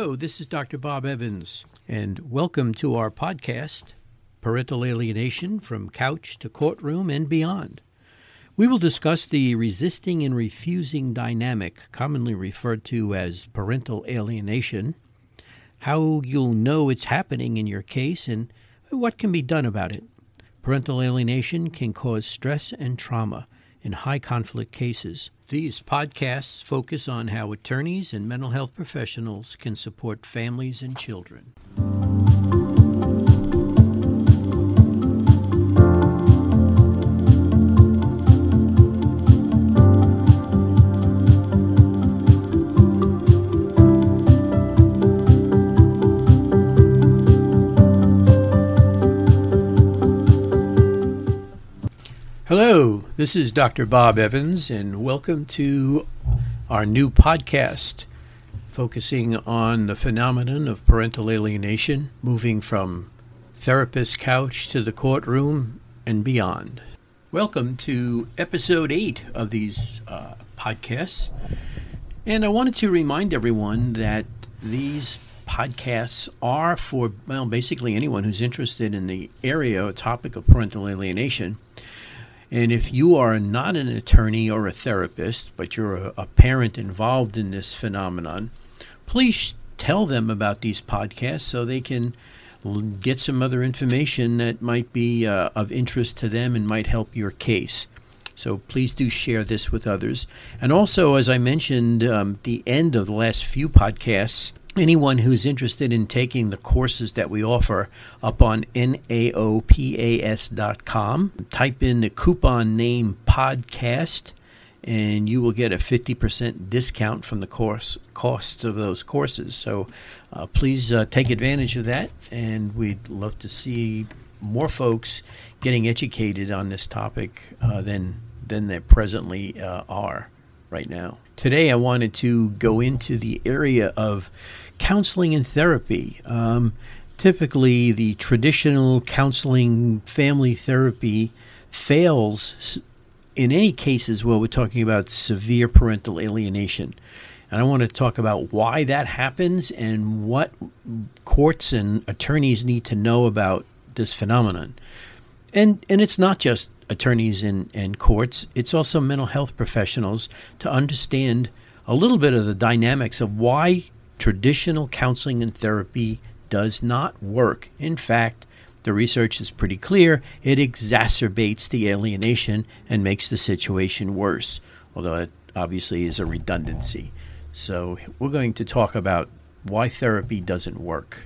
Hello, this is Dr. Bob Evans, and welcome to our podcast, Parental Alienation from Couch to Courtroom and Beyond. We will discuss the resisting and refusing dynamic, commonly referred to as parental alienation, how you'll know it's happening in your case, and what can be done about it. Parental alienation can cause stress and trauma in high-conflict cases. These podcasts focus on how attorneys and mental health professionals can support families and children. Hello, this is Dr. Bob Evans, and welcome to our new podcast focusing on the phenomenon of parental alienation, moving from therapist couch to the courtroom and beyond. Welcome to episode 8 of these podcasts, and I wanted to remind everyone that these podcasts are for, basically anyone who's interested in the area or topic of parental alienation. And if you are not an attorney or a therapist, but you're a parent involved in this phenomenon, please tell them about these podcasts so they can get some other information that might be of interest to them and might help your case. So please do share this with others. And also, as I mentioned the end of the last few podcasts, anyone who's interested in taking the courses that we offer up on naopas.com, type in the coupon name podcast, and you will get a 50% discount from the cost of those courses. So please take advantage of that, and we'd love to see more folks getting educated on this topic than they presently are right now. Today I wanted to go into the area of counseling and therapy. Typically, the traditional counseling family therapy fails in any cases where we're talking about severe parental alienation. And I want to talk about why that happens and what courts and attorneys need to know about this phenomenon. And it's not just attorneys and courts, it's also mental health professionals to understand a little bit of the dynamics of why traditional counseling and therapy does not work. In fact, the research is pretty clear. It exacerbates the alienation and makes the situation worse, although it obviously is a redundancy. So we're going to talk about why therapy doesn't work.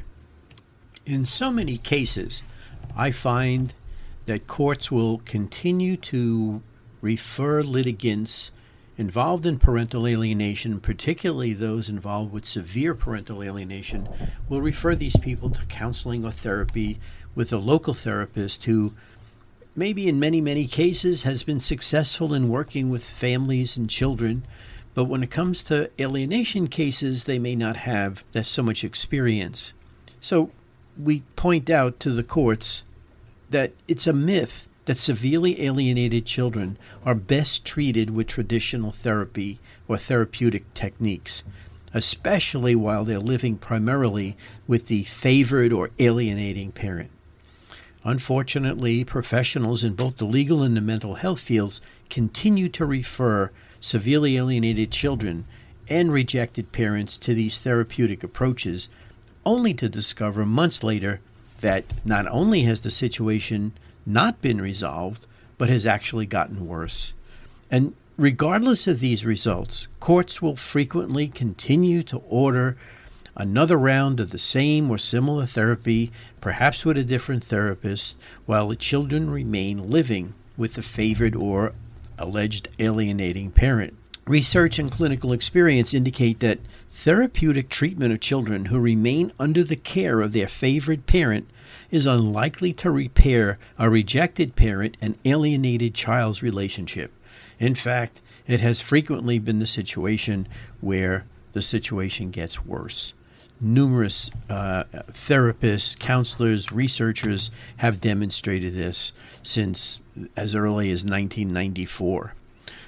In so many cases, I find that courts will continue to refer litigants involved in parental alienation, particularly those involved with severe parental alienation, will refer these people to counseling or therapy with a local therapist who maybe in many, many cases has been successful in working with families and children. But when it comes to alienation cases, they may not have so much experience. So we point out to the courts that it's a myth that severely alienated children are best treated with traditional therapy or therapeutic techniques, especially while they're living primarily with the favored or alienating parent. Unfortunately, professionals in both the legal and the mental health fields continue to refer severely alienated children and rejected parents to these therapeutic approaches, only to discover months later that not only has the situation not been resolved, but has actually gotten worse. And regardless of these results, courts will frequently continue to order another round of the same or similar therapy, perhaps with a different therapist, while the children remain living with the favored or alleged alienating parent. Research and clinical experience indicate that therapeutic treatment of children who remain under the care of their favored parent is unlikely to repair a rejected parent and alienated child's relationship. In fact, it has frequently been the situation where the situation gets worse. Numerous therapists, counselors, researchers have demonstrated this since as early as 1994.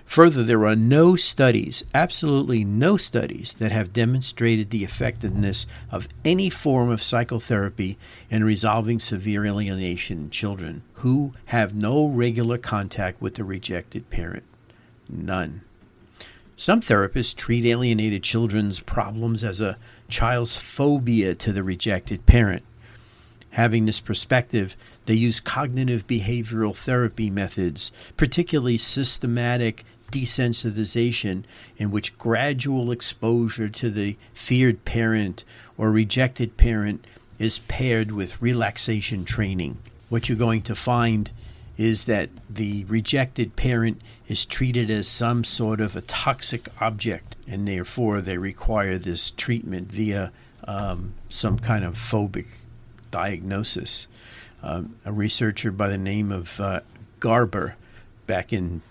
Further, there are no studies, absolutely no studies, that have demonstrated the effectiveness of any form of psychotherapy in resolving severe alienation in children who have no regular contact with the rejected parent. None. Some therapists treat alienated children's problems as a child's phobia to the rejected parent. Having this perspective, they use cognitive behavioral therapy methods, particularly systematic desensitization, in which gradual exposure to the feared parent or rejected parent is paired with relaxation training. What you're going to find is that the rejected parent is treated as some sort of a toxic object, and therefore they require this treatment via some kind of phobic diagnosis. A researcher by the name of Garber, back in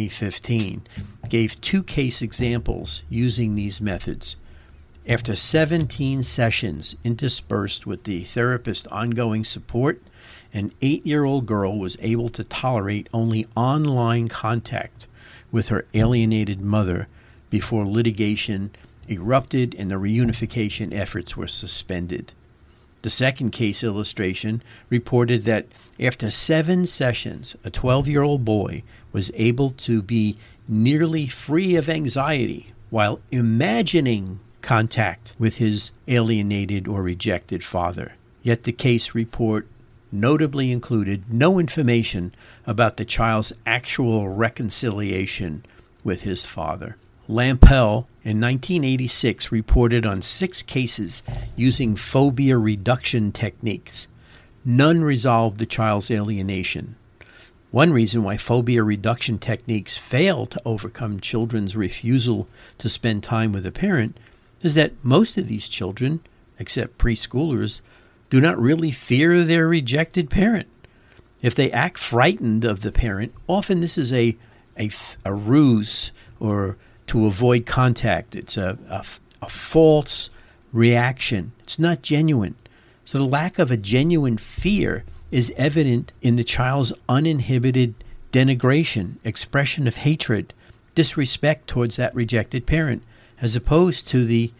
2015, gave 2 case examples using these methods. After 17 sessions interspersed with the therapist's ongoing support, an 8-year-old girl was able to tolerate only online contact with her alienated mother before litigation erupted and the reunification efforts were suspended. The second case illustration reported that after 7 sessions, a 12-year-old boy was able to be nearly free of anxiety while imagining contact with his alienated or rejected father. Yet the case report notably included no information about the child's actual reconciliation with his father. Lampel in 1986 reported on 6 cases using phobia reduction techniques. None resolved the child's alienation. One reason why phobia reduction techniques fail to overcome children's refusal to spend time with a parent is that most of these children, except preschoolers, do not really fear their rejected parent. If they act frightened of the parent, often this is a ruse or to avoid contact. It's a false reaction. It's not genuine. So the lack of a genuine fear is evident in the child's uninhibited denigration, expression of hatred, disrespect towards that rejected parent, as opposed to the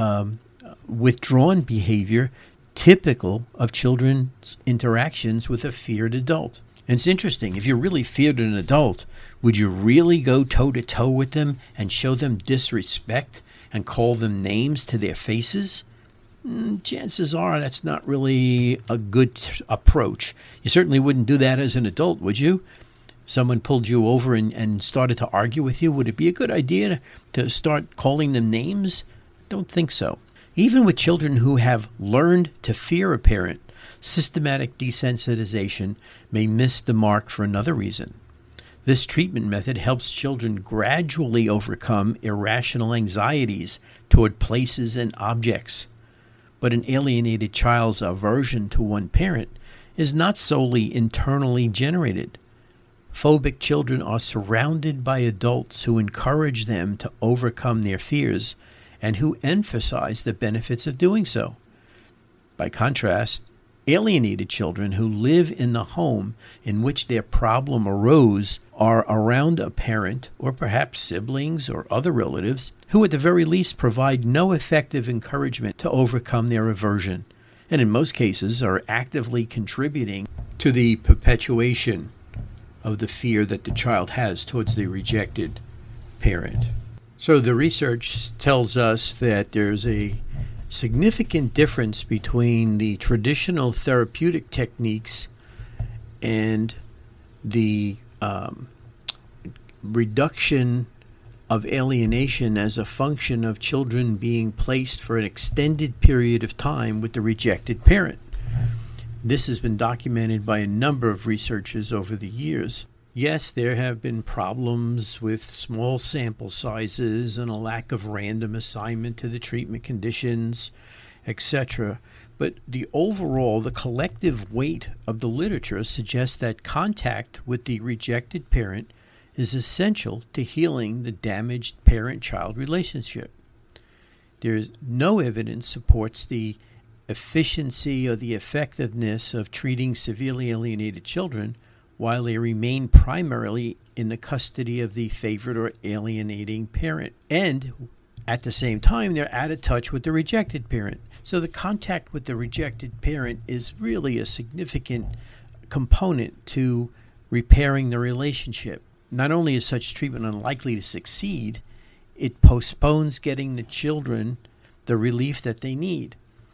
withdrawn behavior typical of children's interactions with a feared adult. And it's interesting, if you really feared an adult, would you really go toe-to-toe with them and show them disrespect and call them names to their faces? Chances are that's not really a good approach. You certainly wouldn't do that as an adult, would you? Someone pulled you over and started to argue with you. Would it be a good idea to start calling them names? Don't think so. Even with children who have learned to fear a parent, systematic desensitization may miss the mark for another reason. This treatment method helps children gradually overcome irrational anxieties toward places and objects. But an alienated child's aversion to one parent is not solely internally generated. Phobic children are surrounded by adults who encourage them to overcome their fears and who emphasize the benefits of doing so. By contrast, alienated children who live in the home in which their problem arose are around a parent or perhaps siblings or other relatives who at the very least provide no effective encouragement to overcome their aversion, and in most cases are actively contributing to the perpetuation of the fear that the child has towards the rejected parent. So the research tells us that there's a significant difference between the traditional therapeutic techniques and the reduction of alienation as a function of children being placed for an extended period of time with the rejected parent. This has been documented by a number of researchers over the years. Yes, there have been problems with small sample sizes and a lack of random assignment to the treatment conditions, etc. But the collective weight of the literature suggests that contact with the rejected parent is essential to healing the damaged parent-child relationship. There's no evidence supports the efficiency or the effectiveness of treating severely alienated children while they remain primarily in the custody of the favored or alienating parent. And at the same time, they're out of touch with the rejected parent. So the contact with the rejected parent is really a significant component to repairing the relationship. Not only is such treatment unlikely to succeed, it postpones getting the children the relief that they need.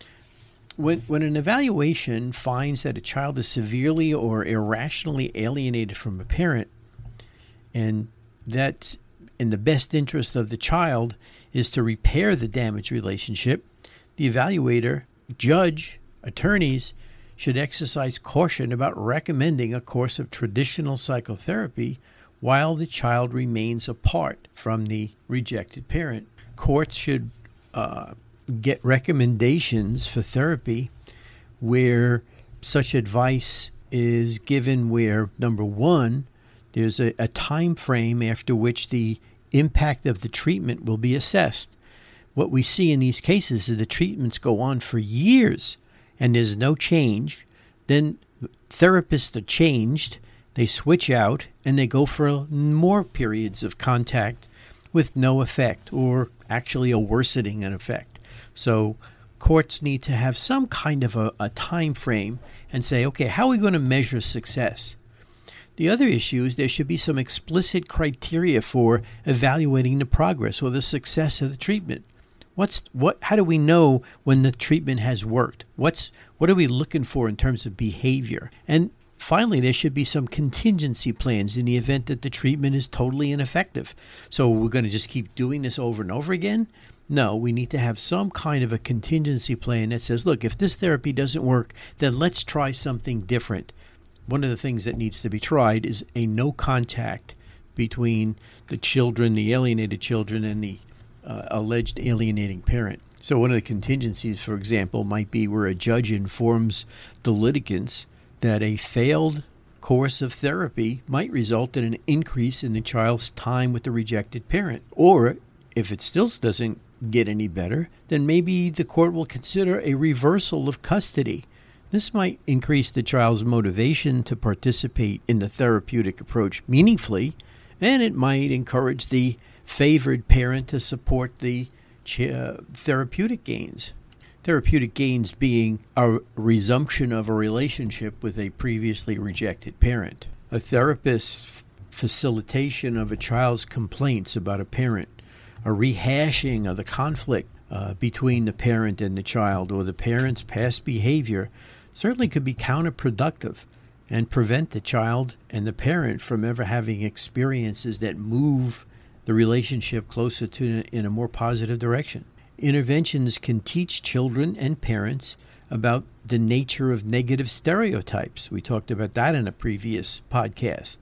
When an evaluation finds that a child is severely or irrationally alienated from a parent, and that's in the best interest of the child is to repair the damaged relationship, the evaluator, judge, attorneys should exercise caution about recommending a course of traditional psychotherapy while the child remains apart from the rejected parent. Courts should get recommendations for therapy where such advice is given where, number one, there's a time frame after which the impact of the treatment will be assessed. What we see in these cases is the treatments go on for years and there's no change. Then therapists are changed, they switch out, and they go for more periods of contact with no effect or actually a worsening in effect. So courts need to have some kind of a time frame and say, okay, how are we going to measure success? The other issue is there should be some explicit criteria for evaluating the progress or the success of the treatment. How do we know when the treatment has worked? What are we looking for in terms of behavior? And finally, there should be some contingency plans in the event that the treatment is totally ineffective. So we're going to just keep doing this over and over again? No, we need to have some kind of a contingency plan that says, look, if this therapy doesn't work, then let's try something different. One of the things that needs to be tried is a no contact between the children, the alienated children, and the alleged alienating parent. So one of the contingencies, for example, might be where a judge informs the litigants that a failed course of therapy might result in an increase in the child's time with the rejected parent. Or if it still doesn't get any better, then maybe the court will consider a reversal of custody. This might increase the child's motivation to participate in the therapeutic approach meaningfully, and it might encourage the favored parent to support the therapeutic gains. Therapeutic gains being a resumption of a relationship with a previously rejected parent. A therapist's facilitation of a child's complaints about a parent, a rehashing of the conflict between the parent and the child, or the parent's past behavior certainly could be counterproductive and prevent the child and the parent from ever having experiences that move the relationship closer to in a more positive direction. Interventions can teach children and parents about the nature of negative stereotypes. We talked about that in a previous podcast.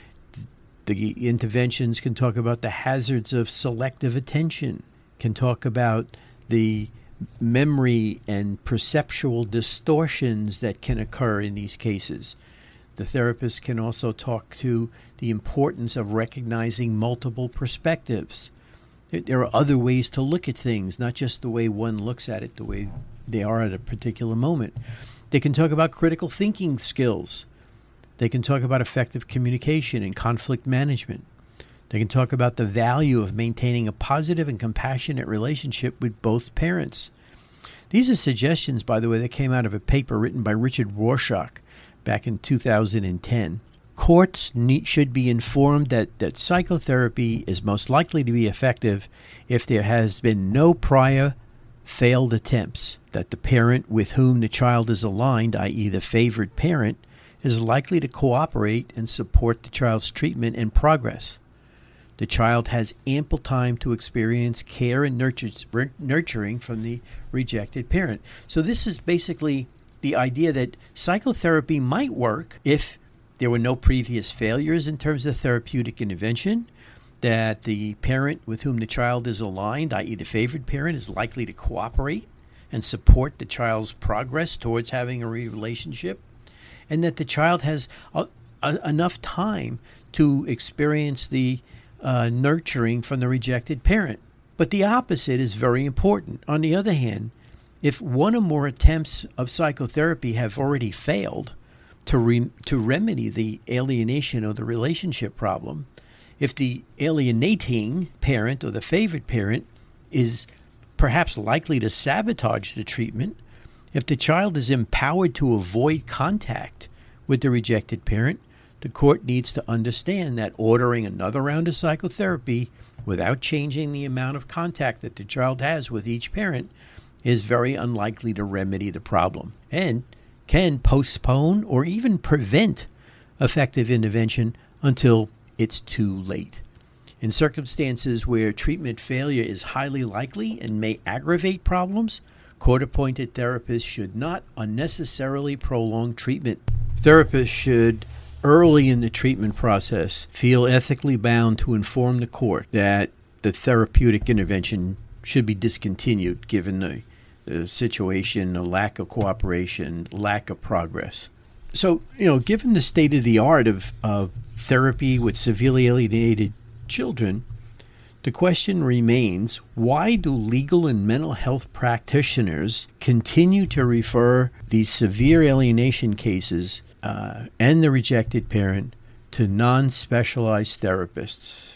The interventions can talk about the hazards of selective attention, can talk about the memory and perceptual distortions that can occur in these cases. The therapist can also talk to the importance of recognizing multiple perspectives. There are other ways to look at things, not just the way one looks at it, the way they are at a particular moment. They can talk about critical thinking skills. They can talk about effective communication and conflict management. They can talk about the value of maintaining a positive and compassionate relationship with both parents. These are suggestions, by the way, that came out of a paper written by Richard Rorschach back in 2010. Courts should be informed that psychotherapy is most likely to be effective if there has been no prior failed attempts, that the parent with whom the child is aligned, i.e. the favored parent, is likely to cooperate and support the child's treatment and progress. The child has ample time to experience care and nurturing from the rejected parent. So this is basically the idea that psychotherapy might work if there were no previous failures in terms of therapeutic intervention, that the parent with whom the child is aligned, i.e. the favored parent, is likely to cooperate and support the child's progress towards having a relationship, and that the child has enough time to experience the nurturing from the rejected parent. But the opposite is very important. On the other hand, if one or more attempts of psychotherapy have already failed, to remedy the alienation or the relationship problem, if the alienating parent or the favored parent is perhaps likely to sabotage the treatment, if the child is empowered to avoid contact with the rejected parent, the court needs to understand that ordering another round of psychotherapy without changing the amount of contact that the child has with each parent is very unlikely to remedy the problem and can postpone or even prevent effective intervention until it's too late. In circumstances where treatment failure is highly likely and may aggravate problems, court-appointed therapists should not unnecessarily prolong treatment. Therapists should, early in the treatment process, feel ethically bound to inform the court that the therapeutic intervention should be discontinued given the situation, the lack of cooperation, lack of progress. So, given the state of the art of therapy with severely alienated children, the question remains, why do legal and mental health practitioners continue to refer these severe alienation cases and the rejected parent to non-specialized therapists?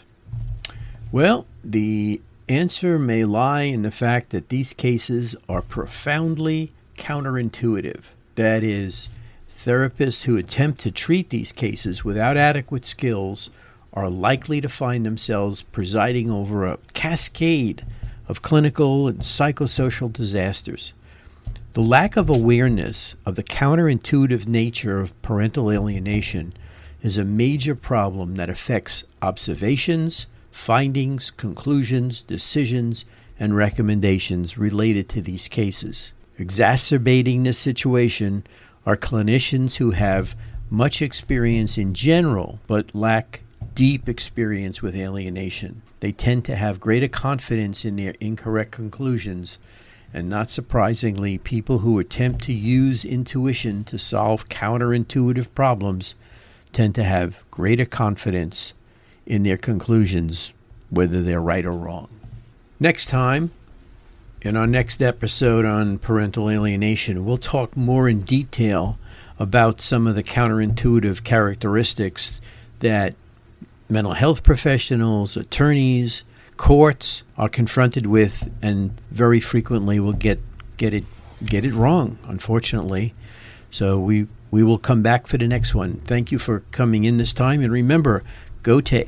Well, the answer may lie in the fact that these cases are profoundly counterintuitive. That is, therapists who attempt to treat these cases without adequate skills are likely to find themselves presiding over a cascade of clinical and psychosocial disasters. The lack of awareness of the counterintuitive nature of parental alienation is a major problem that affects observations, findings, conclusions, decisions, and recommendations related to these cases. Exacerbating this situation are clinicians who have much experience in general but lack deep experience with alienation. They tend to have greater confidence in their incorrect conclusions, and not surprisingly, people who attempt to use intuition to solve counterintuitive problems tend to have greater confidence in their conclusions, whether they're right or wrong. Next time, in our next episode on parental alienation, we'll talk more in detail about some of the counterintuitive characteristics that mental health professionals, attorneys, courts are confronted with, and very frequently will get it wrong, unfortunately. So we will come back for the next one. Thank you for coming in this time, and remember, go to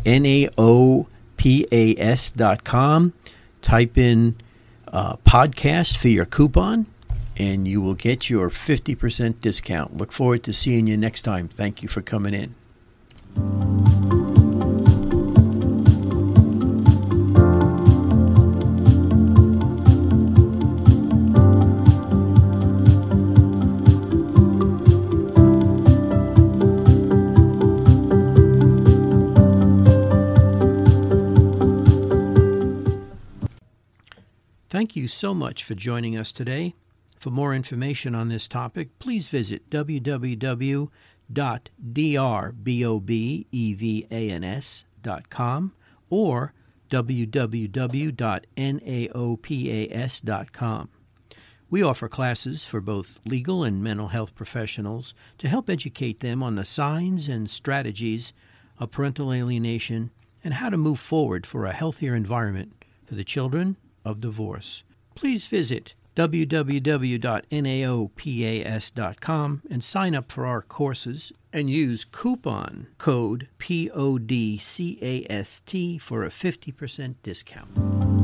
naopas.com, type in podcast for your coupon, and you will get your 50% discount. Look forward to seeing you next time. Thank you for coming in. Thank you so much for joining us today. For more information on this topic, please visit www.drbobevans.com or www.naopas.com. We offer classes for both legal and mental health professionals to help educate them on the signs and strategies of parental alienation and how to move forward for a healthier environment for the children of divorce. Please visit www.naopas.com and sign up for our courses and use coupon code PODCAST for a 50% discount.